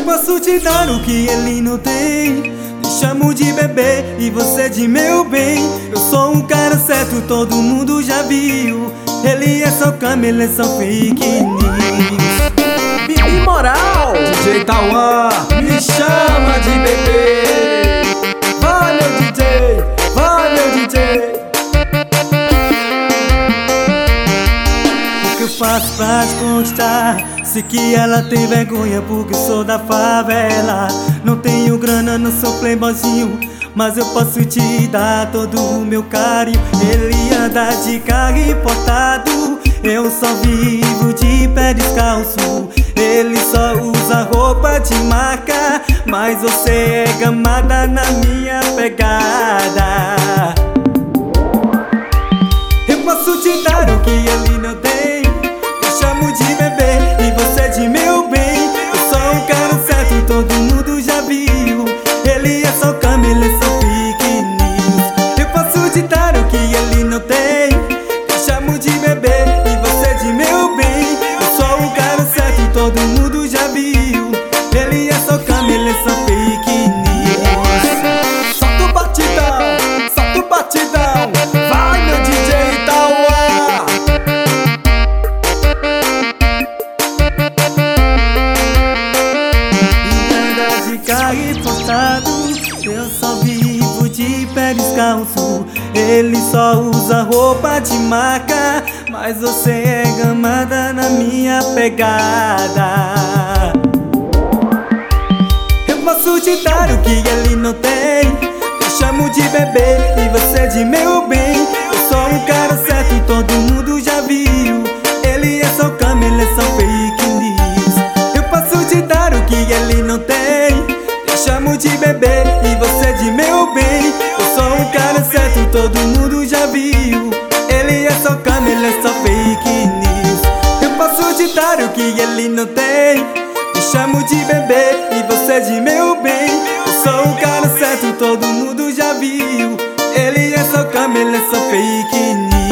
posso te dar o que ele não tem. Me chamo de bebê e você de meu bem. Eu sou um cara certo, todo mundo já viu. Ele é só cama, ele é só fake news. Bibi Moral, DJ Tauan, me chama de bebê. vai meu DJ, vai meu DJ. O que eu faço pra te conquistar? Sei que ela tem vergonha porque eu sou da favela. Não tenho grana, não sou playboyzinho, mas eu posso te dar todo o meu carinho. Ele anda de carro importado, eu só vivo de pé descalço. Ele só usa roupa de marca, mas você é gamada na minha pegada. Eu posso te dar o que ele não tem. Me chamo de bebê e você de meu bem. Eu sou um cara certo, todo mundo já viu. Ele é só cama, ele é só fake news. Eu posso te dar o que ele não tem. Me chamo de bebê e você de meu bem. Eu sou um cara certo, todo mundo já viu. Ele é só cama, ele é só fake news. Solta o batidão, solta o batidão. Vai meu DJ Tauan. Anda de carro importado, eu só vivo de pé descalço. Ele só usa roupa de marca, mas você é gamada na minha pegada. Eu posso te dar o que ele não tem. Me chamo de bebê e você de meu bem. Eu sou um cara certo, todo mundo já viu. Ele é só cama, ele é só fake news. Eu posso te dar o que ele não tem. Me chamo de bebê e você de meu bem. Eu sou um cara certo, todo mundo já viu. Ele é só cama, ele é só fake news. Eu posso te dar o que ele não tem. Me chamo de bebê e você de meu bem. Eu sou um cara certo, todo mundo já viu. Ele é só cama, ele é só fake news.